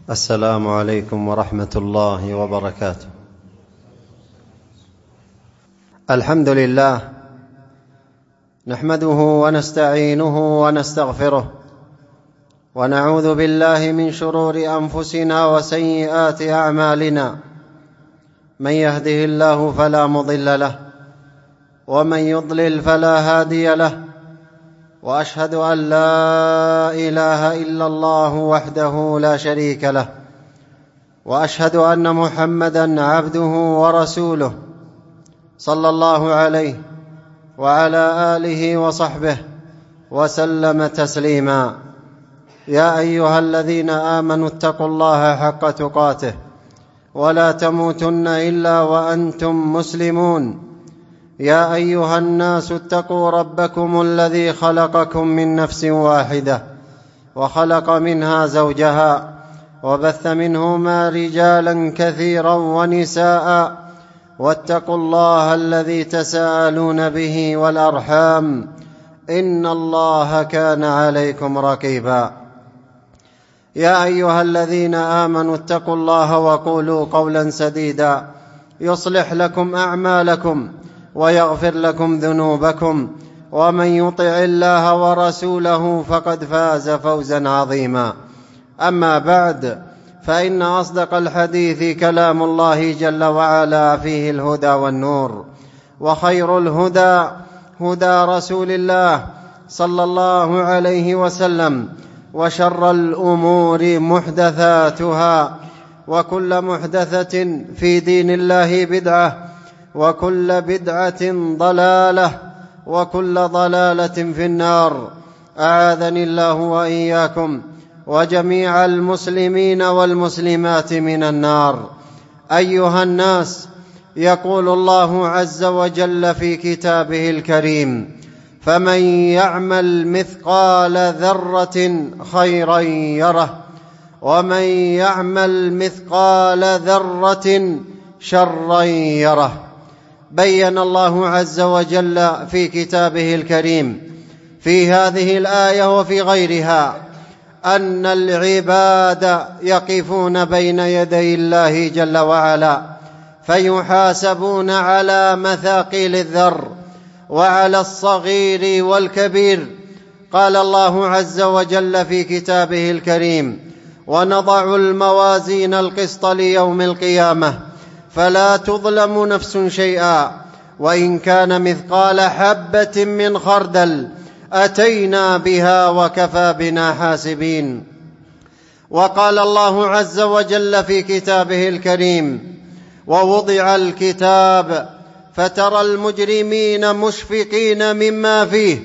السلام عليكم ورحمة الله وبركاته. الحمد لله نحمده ونستعينه ونستغفره، ونعوذ بالله من شرور أنفسنا وسيئات أعمالنا. من يهده الله فلا مضل له، ومن يضلل فلا هادي له، وأشهد أن لا إله إلا الله وحده لا شريك له، وأشهد أن محمدًا عبده ورسوله صلى الله عليه وعلى آله وصحبه وسلم تسليما. يا أيها الذين آمنوا اتقوا الله حق تقاته ولا تموتن إلا وأنتم مسلمون. يا أيها الناس اتقوا ربكم الذي خلقكم من نفس واحدة، وخلق منها زوجها، وبث منهما رجالا كثيرا ونساء، واتقوا الله الذي تساءلون به والأرحام، إن الله كان عليكم رقيبا. يا أيها الذين آمنوا اتقوا الله وقولوا قولا سديدا يصلح لكم أعمالكم ويغفر لكم ذنوبكم، ومن يطع الله ورسوله فقد فاز فوزا عظيما. أما بعد، فإن أصدق الحديث كلام الله جل وعلا، فيه الهدى والنور، وخير الهدى هدى رسول الله صلى الله عليه وسلم، وشر الأمور محدثاتها، وكل محدثة في دين الله بدعة، وكل بدعة ضلالة، وكل ضلالة في النار. أعاذني الله وإياكم وجميع المسلمين والمسلمات من النار. أيها الناس، يقول الله عز وجل في كتابه الكريم: فمن يعمل مثقال ذرة خيرا يره، ومن يعمل مثقال ذرة شرا يره. بين الله عز وجل في كتابه الكريم في هذه الآية وفي غيرها أن العباد يقفون بين يدي الله جل وعلا، فيحاسبون على مثاقيل الذر وعلى الصغير والكبير. قال الله عز وجل في كتابه الكريم: ونضع الموازين القسط ليوم القيامة فلا تظلم نفس شيئا، وإن كان مثقال حبة من خردل أتينا بها وكفى بنا حاسبين. وقال الله عز وجل في كتابه الكريم: ووضع الكتاب فترى المجرمين مشفقين مما فيه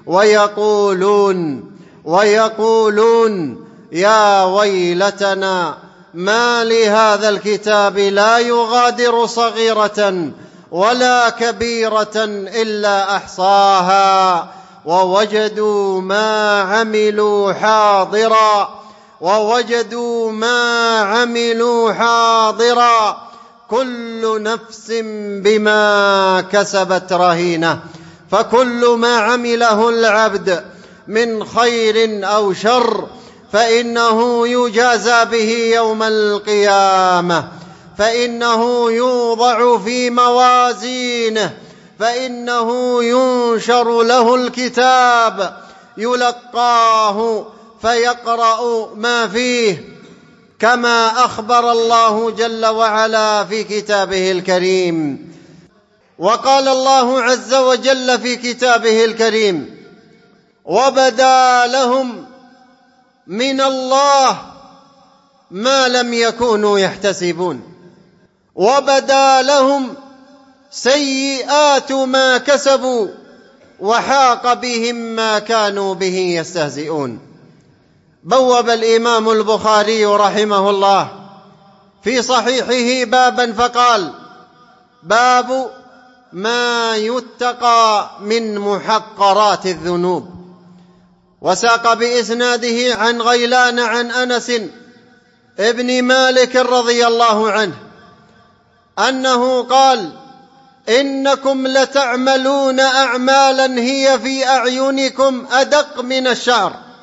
ويقولون يا ويلتنا ما لهذا الكتاب لا يغادر صغيرة ولا كبيرة إلا أحصاها ووجدوا ما عملوا حاضرا كل نفس بما كسبت رهينة. فكل ما عمله العبد من خير أو شر فإنه يجازى به يوم القيامة، فإنه يوضع في موازينه، فإنه ينشر له الكتاب يلقاه فيقرأ ما فيه، كما أخبر الله جل وعلا في كتابه الكريم. وقال الله عز وجل في كتابه الكريم: وبدا لهم من الله ما لم يكونوا يحتسبون، وبدا لهم سيئات ما كسبوا، وحاق بهم ما كانوا به يستهزئون. بوب الإمام البخاري رحمه الله في صحيحه بابا فقال: باب ما يتقى من محقرات الذنوب. وساق بإسناده عن غيلان عن أنس ابن مالك رضي الله عنه أنه قال: إنكم لتعملون أعمالا هي في أعينكم أدق من الشعر،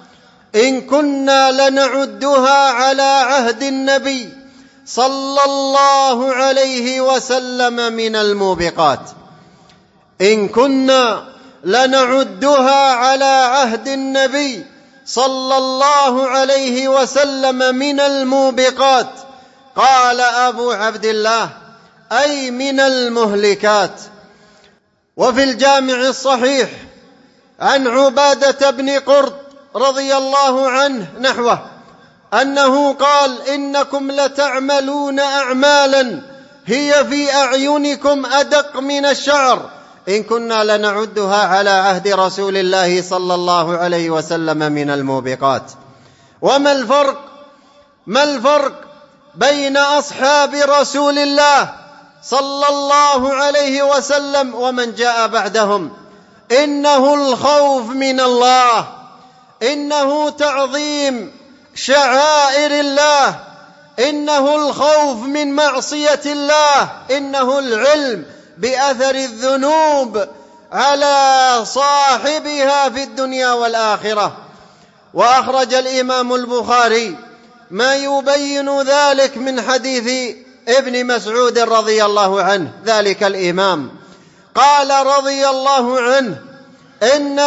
إن كنا لنعدها على عهد النبي صلى الله عليه وسلم من الموبقات. إن كنا لنعدها على عهد النبي صلى الله عليه وسلم من الموبقات. قال أبو عبد الله: أي من المهلكات. وفي الجامع الصحيح عن عبادة بن قرط رضي الله عنه نحوه أنه قال: إنكم لتعملون أعمالا هي في أعينكم أدق من الشعر، إن كنا لنعدها على عهد رسول الله صلى الله عليه وسلم من الموبقات. وما الفرق بين أصحاب رسول الله صلى الله عليه وسلم ومن جاء بعدهم؟ إنه الخوف من الله، إنه تعظيم شعائر الله، إنه الخوف من معصية الله، إنه العلم بأثر الذنوب على صاحبها في الدنيا والآخرة. وأخرج الإمام البخاري ما يبين ذلك من حديث ابن مسعود رضي الله عنه، ذلك الإمام قال رضي الله عنه: إن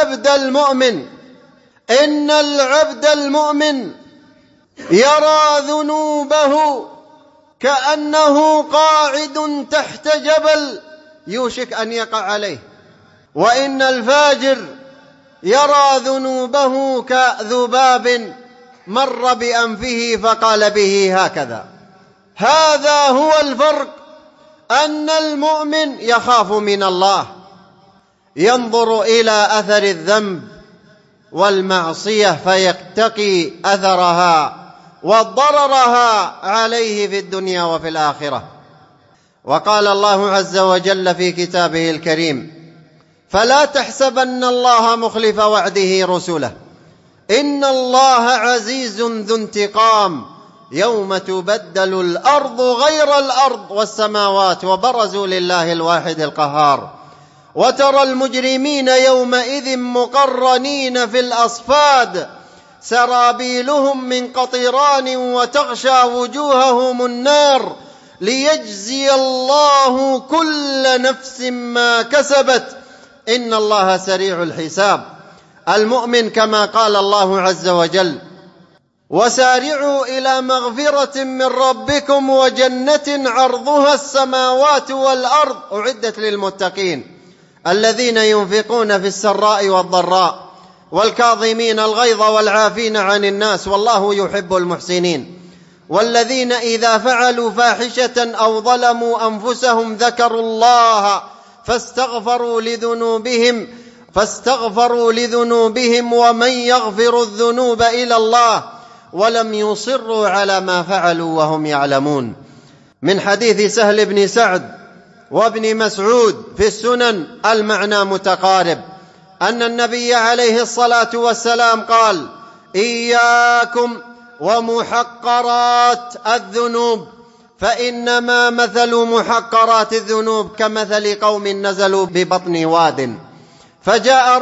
العبد المؤمن يرى ذنوبه كأنه قاعد تحت جبل يوشك أن يقع عليه، وإن الفاجر يرى ذنوبه كذباب مر بأنفه فقال به هكذا. هذا هو الفرق، أن المؤمن يخاف من الله، ينظر إلى أثر الذنب والمعصية فيتقي أثرها وضررها عليه في الدنيا وفي الآخرة. وقال الله عز وجل في كتابه الكريم: فلا تحسبن الله مخلف وعده رسله إن الله عزيز ذو انتقام يوم تبدل الأرض غير الأرض والسماوات وبرزوا لله الواحد القهار وترى المجرمين يومئذ مقرنين في الأصفاد سرابيلهم من قطران وتغشى وجوههم النار ليجزي الله كل نفس ما كسبت إن الله سريع الحساب. المؤمن كما قال الله عز وجل: وسارعوا إلى مغفرة من ربكم وجنة عرضها السماوات والأرض أعدت للمتقين الذين ينفقون في السراء والضراء والكاظمين الغيظ والعافين عن الناس والله يحب المحسنين والذين إذا فعلوا فاحشة أو ظلموا أنفسهم ذكروا الله فاستغفروا لذنوبهم ومن يغفر الذنوب إلا الله ولم يصروا على ما فعلوا وهم يعلمون. من حديث سهل بن سعد وابن مسعود في السنن المعنى متقارب، أن النبي عليه الصلاة والسلام قال: إياكم ومحقرات الذنوب فإنما مثل محقرات الذنوب كمثل قوم نزلوا ببطن واد فجاء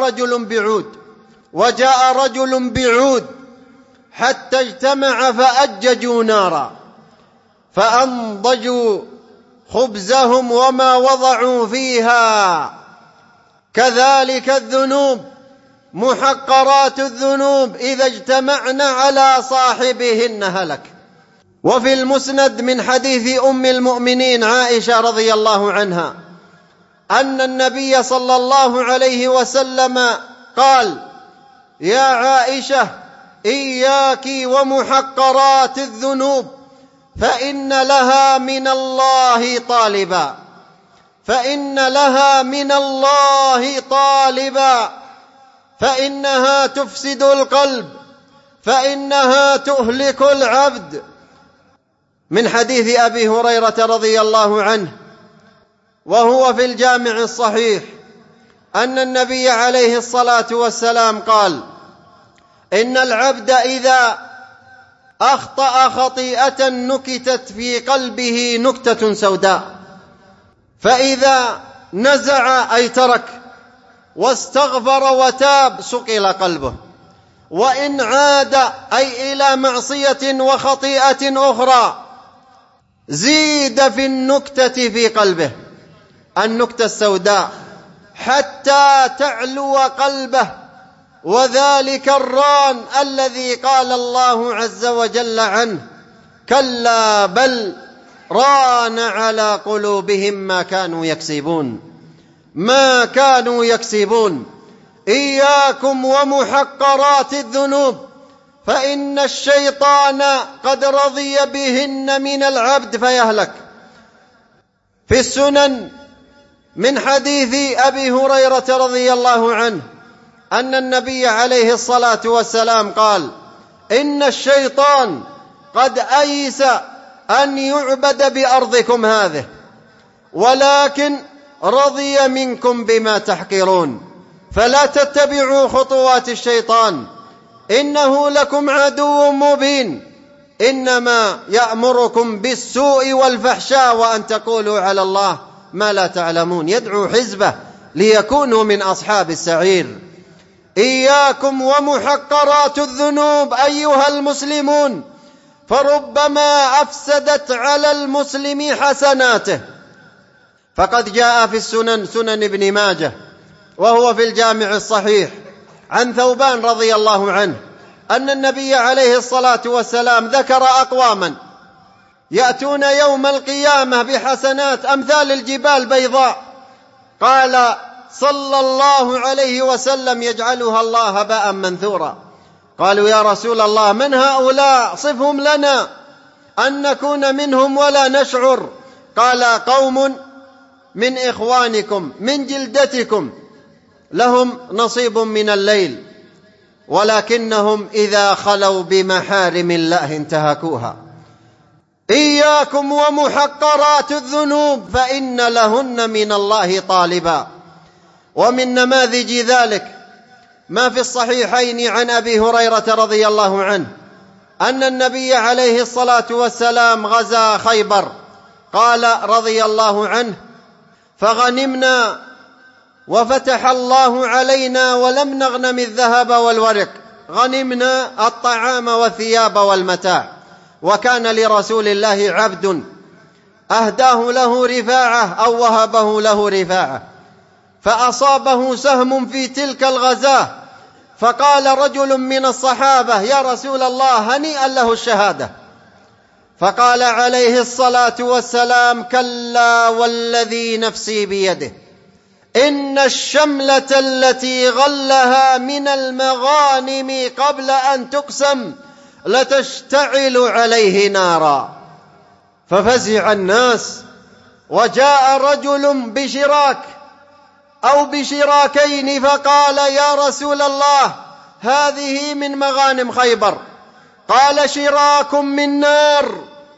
رجل بعود حتى اجتمع فأججوا نارا فأنضجوا خبزهم وما وضعوا فيها. كذلك الذنوب، محقرات الذنوب إذا اجتمعن على صاحبهن هلك. وفي المسند من حديث أم المؤمنين عائشة رضي الله عنها أن النبي صلى الله عليه وسلم قال: يا عائشة إياك ومحقرات الذنوب فإن لها من الله طالبا فإنها تفسد القلب فإنها تهلك العبد. من حديث أبي هريرة رضي الله عنه وهو في الجامع الصحيح أن النبي عليه الصلاة والسلام قال: إن العبد إذا أخطأ خطيئة نكتت في قلبه نكتة سوداء فإذا نزع أي ترك واستغفر وتاب صقل قلبه وإن عاد أي إلى معصية وخطيئة أخرى زيد في النكتة في قلبه، النكتة السوداء، حتى تعلو قلبه، وذلك الران الذي قال الله عز وجل عنه: كلا بل ران على قلوبهم ما كانوا يكسبون. ما كانوا يكسبون. إياكم ومحقرات الذنوب، فإن الشيطان قد رضي بهن من العبد فيهلك. في السنن من حديث أبي هريرة رضي الله عنه أن النبي عليه الصلاة والسلام قال: إن الشيطان قد أيس أن يعبد بأرضكم هذه، ولكن رضي منكم بما تحقرون، فلا تتبعوا خطوات الشيطان، إنه لكم عدو مبين، إنما يأمركم بالسوء والفحشاء وأن تقولوا على الله ما لا تعلمون. يدعو حزبه ليكونوا من أصحاب السعير. إياكم ومحقرات الذنوب أيها المسلمون، فربما أفسدت على المسلم حسناته. فقد جاء في السنن، سنن ابن ماجه وهو في الجامع الصحيح، عن ثوبان رضي الله عنه أن النبي عليه الصلاة والسلام ذكر أقواما يأتون يوم القيامة بحسنات أمثال الجبال بيضاء، قال صلى الله عليه وسلم: يجعلها الله هباء منثورا. قالوا: يا رسول الله، من هؤلاء؟ صفهم لنا أن نكون منهم ولا نشعر. قال: قوم من إخوانكم من جلدتكم لهم نصيب من الليل، ولكنهم إذا خلوا بمحارم الله انتهكوها. إياكم ومحقرات الذنوب، فإن لهن من الله طالبا. ومن نماذج ذلك ما في الصحيحين عن أبي هريرة رضي الله عنه أن النبي عليه الصلاة والسلام غزا خيبر. قال رضي الله عنه: فغنمنا وفتح الله علينا ولم نغنم الذهب والورق، غنمنا الطعام والثياب والمتاع. وكان لرسول الله عبد أهداه له رفاعة أو وهبه له رفاعة، فأصابه سهم في تلك الغزاة، فقال رجل من الصحابة: يا رسول الله، هنيئا له الشهادة. فقال عليه الصلاة والسلام: كلا والذي نفسي بيده، إن الشملة التي غلها من المغانم قبل أن تقسم لتشتعل عليه نارا. ففزع الناس، وجاء رجل بشراك أو بشراكين فقال: يا رسول الله، هذه من مغانم خيبر. قال: شراك من نار،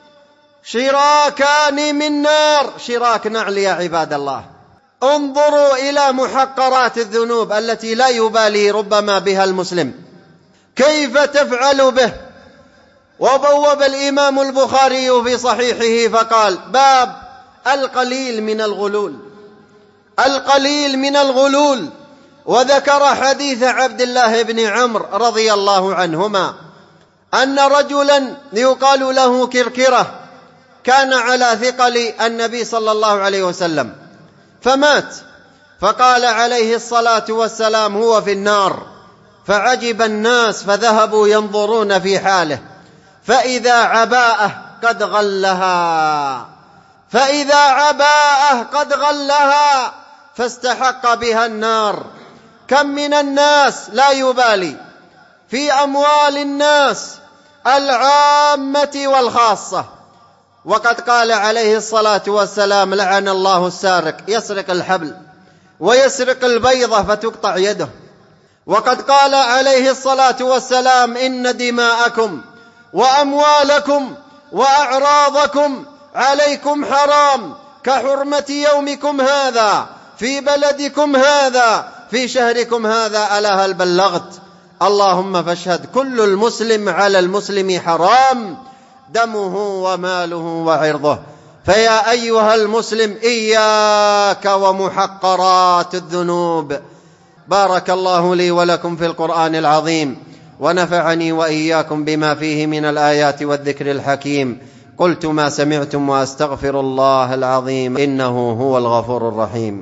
شراكان من نار. شراك نعل يا عباد الله. انظروا إلى محقرات الذنوب التي لا يبالي ربما بها المسلم، كيف تفعل به. وبوب الإمام البخاري في صحيحه فقال: باب القليل من الغلول، القليل من الغلول. وذكر حديث عبد الله بن عمرو رضي الله عنهما أن رجلا يقال له كركرة كان على ثقل النبي صلى الله عليه وسلم فمات، فقال عليه الصلاة والسلام: هو في النار. فعجب الناس فذهبوا ينظرون في حاله، فإذا عباءه قد غلها، فإذا عباءه قد غلها، فاستحق بها النار. كم من الناس لا يبالي في أموال الناس العامة والخاصة. وقد قال عليه الصلاة والسلام: لعن الله السارق، يسرق الحبل ويسرق البيضة فتقطع يده. وقد قال عليه الصلاة والسلام: إن دماءكم وأموالكم وأعراضكم عليكم حرام كحرمة يومكم هذا في بلدكم هذا في شهركم هذا، ألا هل بلغت؟ اللهم فاشهد. كل المسلم على المسلم حرام، دمه وماله وعرضه. فيا أيها المسلم، إياك ومحقرات الذنوب. بارك الله لي ولكم في القرآن العظيم، ونفعني وإياكم بما فيه من الآيات والذكر الحكيم. قلت ما سمعتم وأستغفر الله العظيم إنه هو الغفور الرحيم.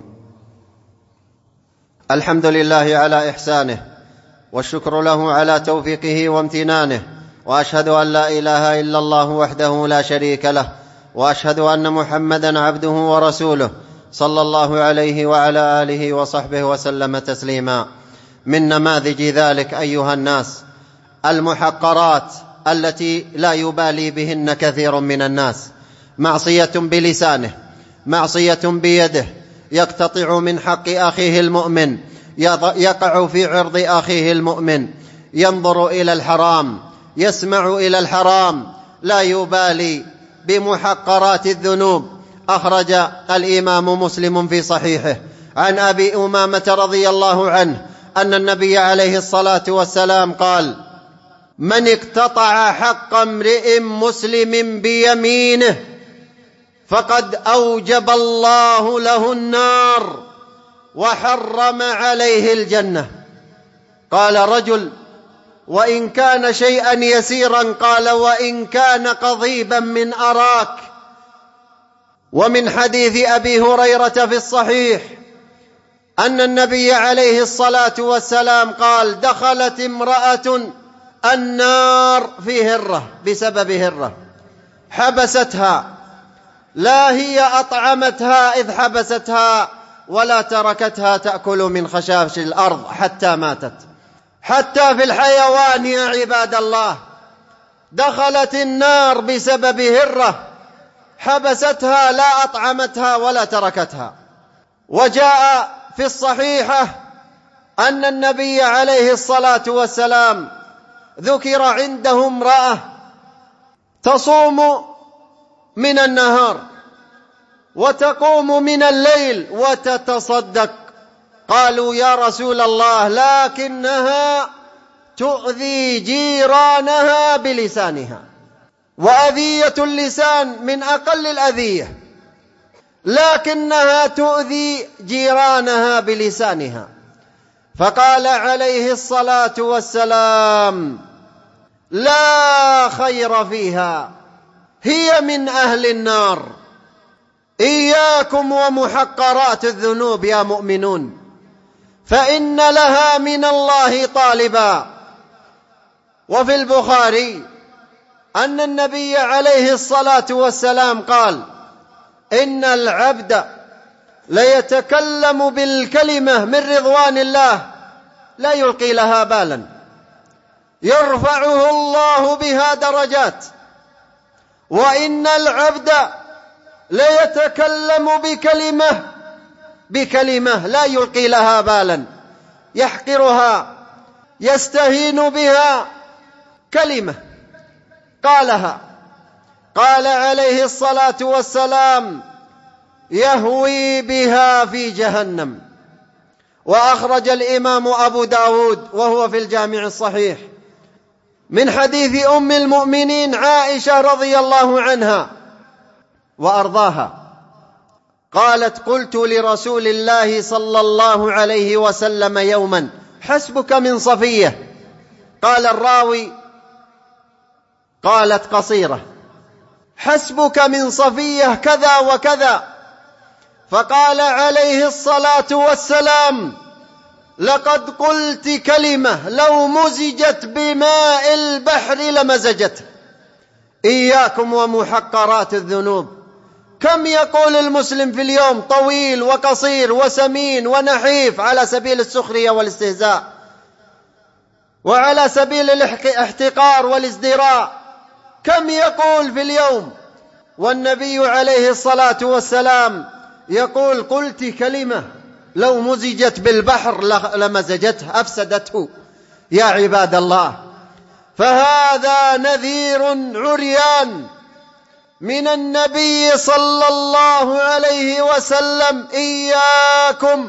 الحمد لله على إحسانه، والشكر له على توفيقه وامتنانه، وأشهد أن لا إله إلا الله وحده لا شريك له، وأشهد أن محمدا عبده ورسوله صلى الله عليه وعلى آله وصحبه وسلم تسليما. من نماذج ذلك أيها الناس المحقرات التي لا يبالي بهن كثير من الناس: معصية بلسانه، معصية بيده، يقتطع من حق أخيه المؤمن، يقع في عرض أخيه المؤمن، ينظر إلى الحرام، يسمع إلى الحرام، لا يبالي بمحقرات الذنوب. أخرج الإمام مسلم في صحيحه عن أبي أمامة رضي الله عنه أن النبي عليه الصلاة والسلام قال: من اقتطع حق امرئ مسلم بيمينه فقد أوجب الله له النار وحرم عليه الجنة. قال رجل: وإن كان شيئا يسيرا؟ قال: وإن كان قضيبا من أراك. ومن حديث أبي هريرة في الصحيح أن النبي عليه الصلاة والسلام قال: دخلت امرأة النار في هرة بسبب هرة حبستها، لا هي أطعمتها إذ حبستها ولا تركتها تأكل من خشاش الأرض حتى ماتت. حتى في الحيوان يا عباد الله دخلت النار بسبب هرة حبستها، لا أطعمتها ولا تركتها. وجاء في الصحيحة أن النبي عليه الصلاة والسلام ذكر عنده امرأة تصوم من النهار وتقوم من الليل وتتصدق. قالوا: يا رسول الله، لكنها تؤذي جيرانها بلسانها، وأذية اللسان من أقل الأذية، لكنها تؤذي جيرانها بلسانها. فقال عليه الصلاة والسلام: لا خير فيها، هي من أهل النار. إياكم ومحقرات الذنوب يا مؤمنون، فإن لها من الله طالبا. وفي البخاري أن النبي عليه الصلاة والسلام قال: إن العبد ليتكلم بالكلمة من رضوان الله لا يلقي لها بالا، يرفعه الله بها درجات. وإن العبد ليتكلم بكلمة لا يلقي لها بالا، يحقرها، يستهين بها، كلمة قالها، قال عليه الصلاة والسلام: يهوي بها في جهنم. وأخرج الإمام أبو داود وهو في الجامع الصحيح من حديث أم المؤمنين عائشة رضي الله عنها وأرضاها قالت: قلت لرسول الله صلى الله عليه وسلم يوما: حسبك من صفية. قال الراوي: قالت قصيرة: حسبك من صفية كذا وكذا. فقال عليه الصلاة والسلام: لقد قلت كلمة لو مزجت بماء البحر لمزجته. إياكم ومحقرات الذنوب. كم يقول المسلم في اليوم طويل وقصير وسمين ونحيف على سبيل السخرية والاستهزاء، وعلى سبيل الاحتقار والازدراء. كم يقول في اليوم، والنبي عليه الصلاة والسلام يقول: قلت كلمة لو مزجت بالبحر لمزجته، أفسدته. يا عباد الله، فهذا نذير عريان من النبي صلى الله عليه وسلم: إياكم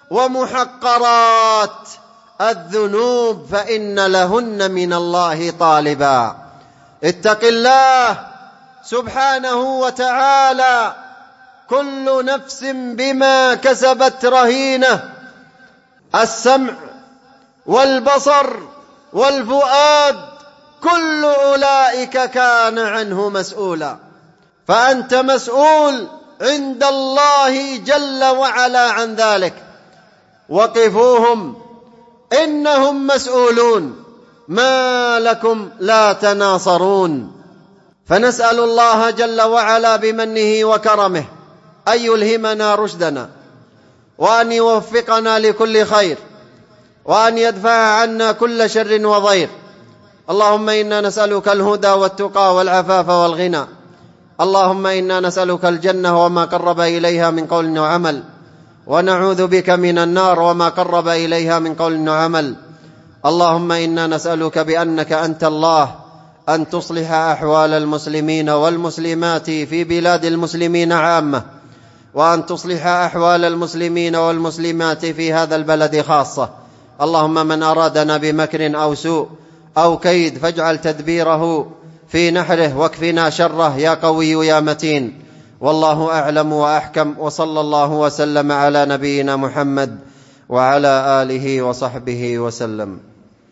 ومحقرات الذنوب فإن لهن من الله طالبا. اتق الله سبحانه وتعالى، كل نفس بما كسبت رهينة. السمع والبصر والفؤاد، كل أولئك كان عنه مسؤولا. فأنت مسؤول عند الله جل وعلا عن ذلك. وقفوهم إنهم مسؤولون، ما لكم لا تناصرون. فنسأل الله جل وعلا بمنه وكرمه أن يلهمنا رشدنا، وأن يوفقنا لكل خير، وأن يدفع عنا كل شر وضير. اللهم إنا نسألك الهدى والتقى والعفاف والغنى. اللهم إنا نسألك الجنة وما قرب إليها من قول وعمل، ونعوذ بك من النار وما قرب إليها من قول وعمل. اللهم إنا نسألك بأنك أنت الله أن تصلح أحوال المسلمين والمسلمات في بلاد المسلمين عامة، وأن تصلح أحوال المسلمين والمسلمات في هذا البلد خاصة. اللهم من أرادنا بمكر أو سوء أو كيد فاجعل تدبيره في نحره، واكفنا شره يا قوي يا متين. والله أعلم وأحكم، وصلى الله وسلم على نبينا محمد وعلى آله وصحبه وسلم.